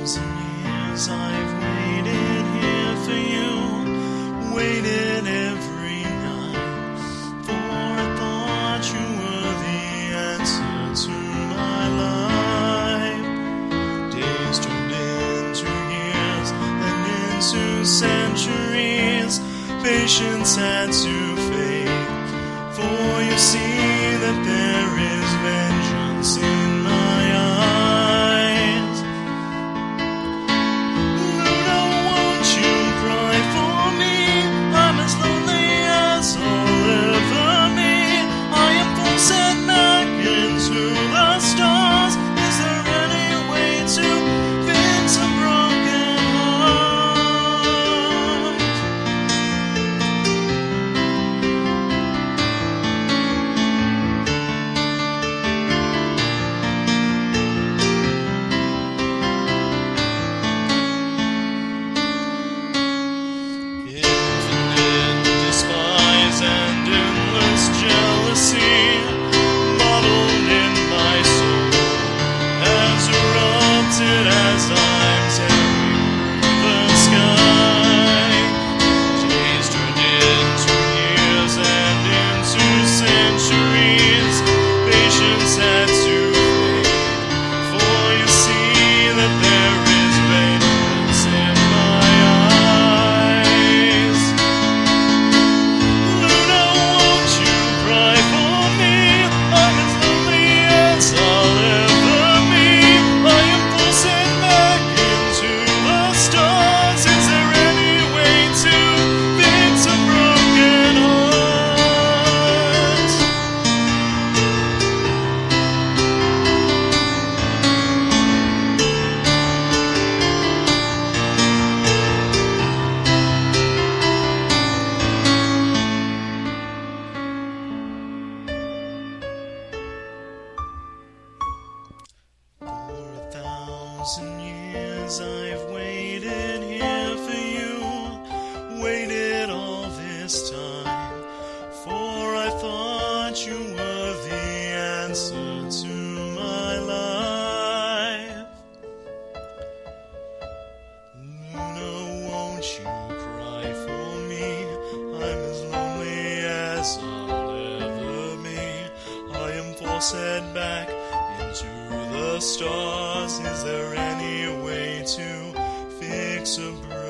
1,000 years I've waited here for you, waited every night, for I thought you were the answer to my life. Days turned into years and into centuries, patience had to fade, for you see that there is vengeance in my eyes. Luna, won't you cry for me? I'm as lonely as I'll ever be. I am forced back into the stars. Is there any way to fix a broken heart? Infinite despise and endless jealousy, bottled in my soul, has erupted as I'm tearing through the sky. Days turned into years and into centuries, patience had to fade, for you see that there is vengeance in my eyes. Luna, won't you cry for me? I'm as lonely as I'll ever be. I am forced back into the stars. Is there any way to fix a broken heart? For 1,000 years I've waited here for you, waited all this time, for I thought you were the answer to my life. Luna, won't you cry for me? I'm as lonely as I'll ever be. I am forced back into the stars. Is there any way to fix a